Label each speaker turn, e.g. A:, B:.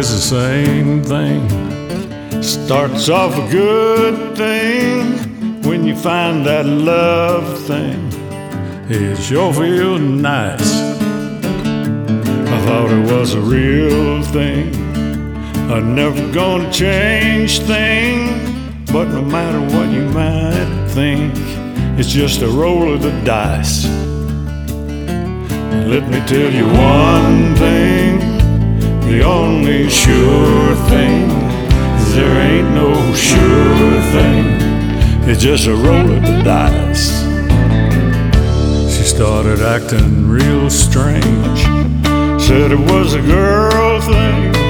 A: always the same thing. Starts off a good thing. When you find that love thing, it sure feels nice. I thought it was a real thing, a never gonna change thing. But no matter what you might think, it's just a roll of the dice. Let me tell you one thing, the only sure thing is there ain't no sure thing. It's just a roll of the dice. She started acting real strange, said it was a girl thing.